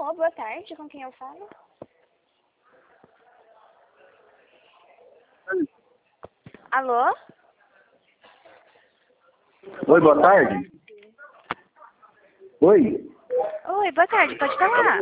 Alô, boa tarde, com quem eu falo? Alô? Oi, boa tarde. Oi. Oi, boa tarde, pode falar?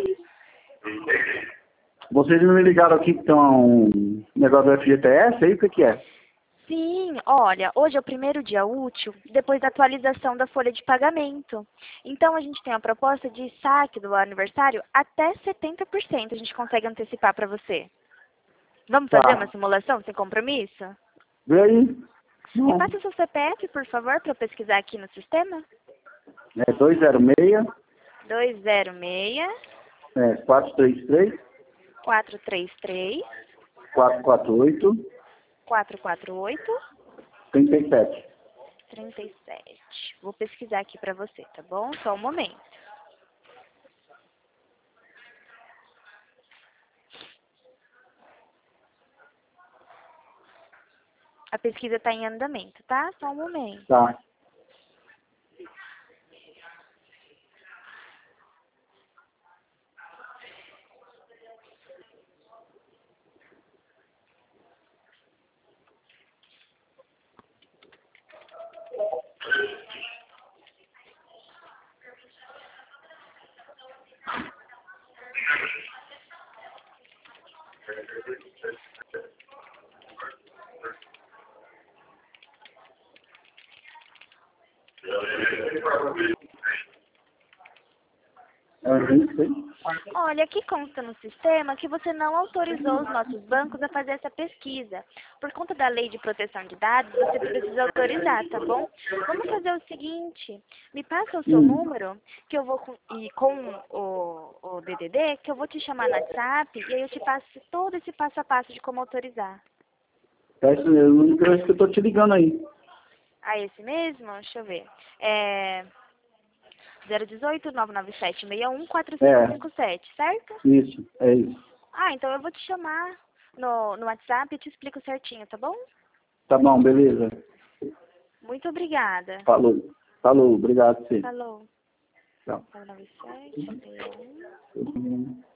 Vocês me ligaram aqui que tem um negócio do FGTS aí, o que que é? Sim, olha, hoje é o primeiro dia útil depois da atualização da folha de pagamento. Então a gente tem a proposta de saque do aniversário até 70%. A gente consegue antecipar para você. Vamos fazer uma Tá. simulação sem compromisso? Vê aí. Me Não. passa o seu CPF, por favor, para eu pesquisar aqui no sistema. É 206, 206 433, 433 448, 448 37. 37. Vou pesquisar aqui para você, tá bom? Só um momento. A pesquisa está em andamento, tá? Só um momento. Tá. Sim. Olha, aqui consta no sistema que você não autorizou os nossos bancos a fazer essa pesquisa. Por conta da lei de proteção de dados, você precisa autorizar, tá bom? Vamos fazer o seguinte, me passa o seu número, que eu vou com o DDD, que eu vou te chamar no WhatsApp, e aí eu te passo todo esse passo a passo de como autorizar. É isso mesmo, o número que eu tô te ligando aí. Ah, esse mesmo? Deixa eu ver. 018 997 61 4557, certo? Isso, é isso. Ah, então eu vou te chamar no WhatsApp e te explico certinho, tá bom? Tá bom, beleza. Muito obrigada. Falou. Falou, obrigado, sim. Falou. Tchau. 997 61.